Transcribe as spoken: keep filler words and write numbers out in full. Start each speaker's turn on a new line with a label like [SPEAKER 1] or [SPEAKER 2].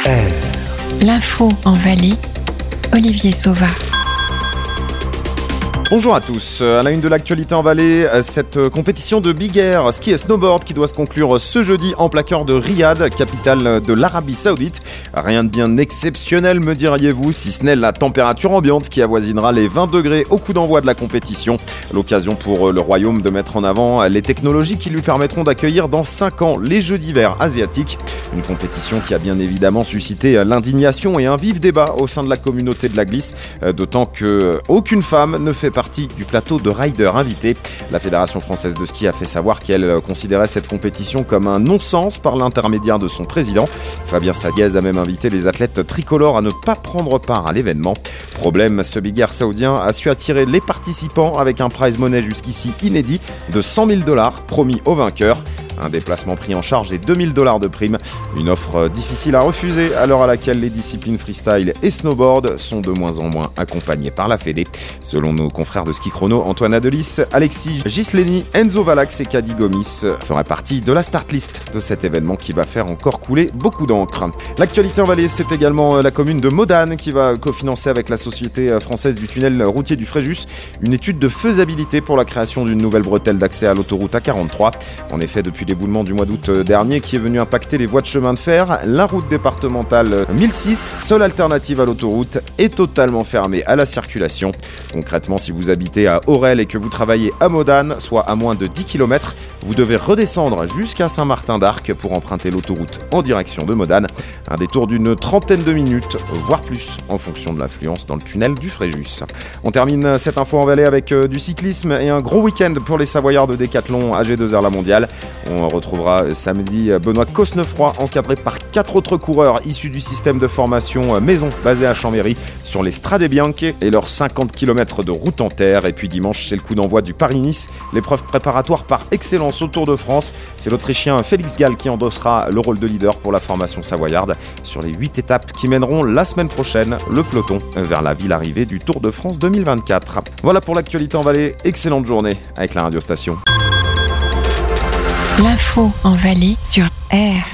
[SPEAKER 1] R.
[SPEAKER 2] L'info en Valais, Olivier Sauva.
[SPEAKER 3] Bonjour à tous. À la une de l'actualité en Valais, cette compétition de Big Air ski et snowboard qui doit se conclure ce jeudi en plein cœur de Riyad, capitale de l'Arabie Saoudite. Rien de bien exceptionnel, me diriez-vous, si ce n'est la température ambiante qui avoisinera les vingt degrés au coup d'envoi de la compétition. L'occasion pour le royaume de mettre en avant les technologies qui lui permettront d'accueillir dans cinq ans les Jeux d'hiver asiatiques. Une compétition qui a bien évidemment suscité l'indignation et un vif débat au sein de la communauté de la glisse, d'autant qu'aucune femme ne fait partie du plateau de riders invités. La Fédération française de ski a fait savoir qu'elle considérait cette compétition comme un non-sens par l'intermédiaire de son président. Fabien Saguez a même invité les athlètes tricolores à ne pas prendre part à l'événement. Problème, ce Big Air saoudien a su attirer les participants avec un prize money jusqu'ici inédit de cent mille dollars promis aux vainqueurs. Un déplacement pris en charge et deux mille dollars de prime. Une offre difficile à refuser à l'heure à laquelle les disciplines freestyle et snowboard sont de moins en moins accompagnées par la Fédé. Selon nos confrères de Ski Chrono, Antoine Adelis, Alexis Gisleni, Enzo Valax et Kadi Gomis feraient partie de la start list de cet événement qui va faire encore couler beaucoup d'encre. L'actualité en Valais, c'est également la commune de Modane qui va cofinancer avec la Société française du tunnel routier du Fréjus une étude de faisabilité pour la création d'une nouvelle bretelle d'accès à l'autoroute A quarante-trois. En effet, depuis l'éboulement du mois d'août dernier qui est venu impacter les voies de chemin de fer, la route départementale mille six, seule alternative à l'autoroute, est totalement fermée à la circulation. Concrètement, si vous habitez à Aurel et que vous travaillez à Modane, soit à moins de dix kilomètres, vous devez redescendre jusqu'à Saint-Martin-d'Arc pour emprunter l'autoroute en direction de Modane. Un détour d'une trentaine de minutes, voire plus, en fonction de l'affluence dans le tunnel du Fréjus. On termine cette info en Valais avec du cyclisme et un gros week-end pour les Savoyards de Décathlon à G deux R La Mondiale. On retrouvera samedi Benoît Cosnefroy encadré par quatre autres coureurs issus du système de formation maison basé à Chambéry sur les Strade Bianche et leurs cinquante kilomètres de route en terre. Et puis dimanche, c'est le coup d'envoi du Paris-Nice, l'épreuve préparatoire par excellence au Tour de France. C'est l'Autrichien Félix Gall qui endossera le rôle de leader pour la formation savoyarde sur les huit étapes qui mèneront la semaine prochaine le peloton vers la ville arrivée du Tour de France deux mille vingt-quatre. Voilà pour l'actualité en Valais. Excellente journée avec la radiostation.
[SPEAKER 2] L'info en Valais sur R.